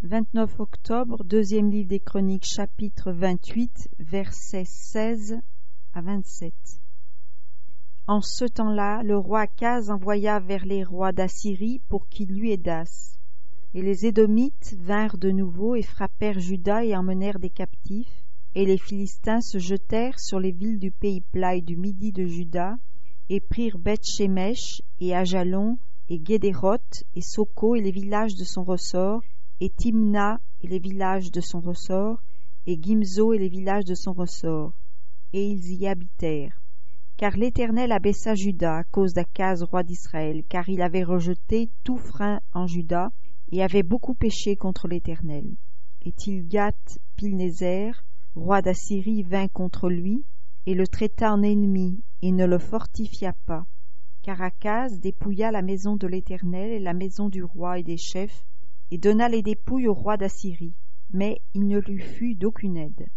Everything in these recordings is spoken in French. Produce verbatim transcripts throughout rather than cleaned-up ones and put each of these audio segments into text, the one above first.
vingt-neuf octobre, deuxième livre des Chroniques, chapitre vingt-huit, versets seize à vingt-sept. En ce temps-là, le roi Akaz envoya vers les rois d'Assyrie pour qu'ils lui aidassent. Et les Édomites vinrent de nouveau et frappèrent Juda et emmenèrent des captifs. Et les Philistins se jetèrent sur les villes du pays plat et du midi de Juda, et prirent Beth-Shemesh et Ajalon et Guédéroth et Soko et les villages de son ressort, et Timna et les villages de son ressort, et Gimzo et les villages de son ressort. Et ils y habitèrent. Car l'Éternel abaissa Juda à cause d'Akaz, roi d'Israël, car il avait rejeté tout frein en Juda, et avait beaucoup péché contre l'Éternel. Et Tilgath-Pilnézer, roi d'Assyrie, vint contre lui, et le traita en ennemi, et ne le fortifia pas. Car Akaz dépouilla la maison de l'Éternel et la maison du roi et des chefs, et donna les dépouilles au roi d'Assyrie, mais il ne lui fut d'aucune aide.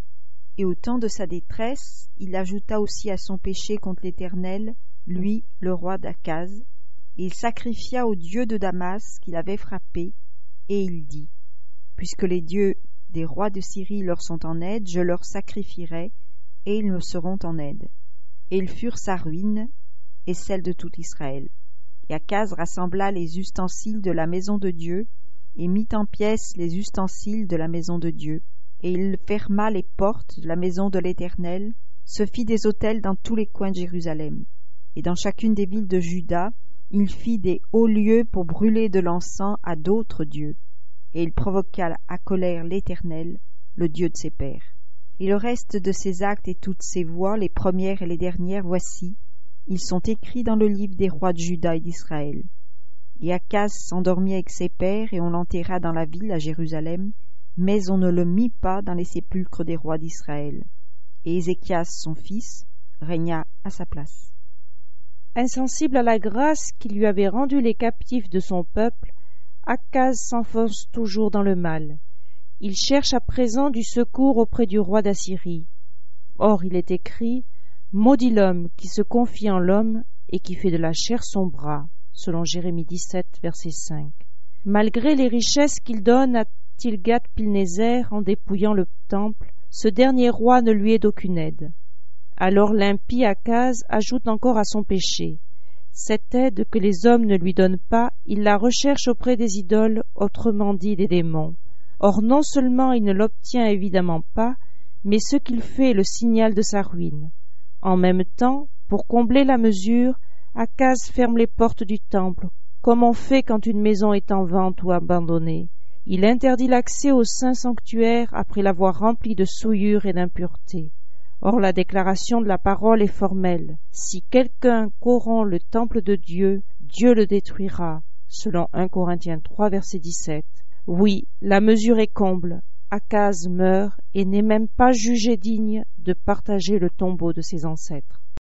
Et au temps de sa détresse, il ajouta aussi à son péché contre l'Éternel, lui, le roi d'Akaz, et il sacrifia au dieu de Damas qu'il avait frappé, et il dit, « Puisque les dieux des rois de Syrie leur sont en aide, je leur sacrifierai, et ils me seront en aide. » Et ils furent sa ruine, et celle de tout Israël. Et Akaz rassembla les ustensiles de la maison de Dieu, et mit en pièces les ustensiles de la maison de Dieu. Et il ferma les portes de la maison de l'Éternel, se fit des autels dans tous les coins de Jérusalem. Et dans chacune des villes de Juda, il fit des hauts lieux pour brûler de l'encens à d'autres dieux. Et il provoqua à colère l'Éternel, le Dieu de ses pères. Et le reste de ses actes et toutes ses voies, les premières et les dernières, voici, ils sont écrits dans le livre des rois de Juda et d'Israël. Et Akaz s'endormit avec ses pères, et on l'enterra dans la ville à Jérusalem, mais on ne le mit pas dans les sépulcres des rois d'Israël. Et Ézéchias, son fils, régna à sa place. Insensible à la grâce qui lui avait rendu les captifs de son peuple, Akaz s'enfonce toujours dans le mal. Il cherche à présent du secours auprès du roi d'Assyrie. Or il est écrit « Maudit l'homme qui se confie en l'homme et qui fait de la chair son bras », selon Jérémie dix-sept, verset cinq. Malgré les richesses qu'il donne à Tilgath-Pilnézer en dépouillant le temple, ce dernier roi ne lui est d'aucune aide. Alors l'impie Akaz ajoute encore à son péché. Cette aide que les hommes ne lui donnent pas, il la recherche auprès des idoles, autrement dit des démons. Or non seulement il ne l'obtient évidemment pas, mais ce qu'il fait est le signal de sa ruine. En même temps, pour combler la mesure, Akaz ferme les portes du temple, comme on fait quand une maison est en vente ou abandonnée. Il interdit l'accès au saint sanctuaire après l'avoir rempli de souillure et d'impureté. Or la déclaration de la parole est formelle. Si quelqu'un corrompt le temple de Dieu, Dieu le détruira, selon un Corinthiens trois, verset dix-sept. Oui, la mesure est comble. Akaz meurt et n'est même pas jugé digne de partager le tombeau de ses ancêtres.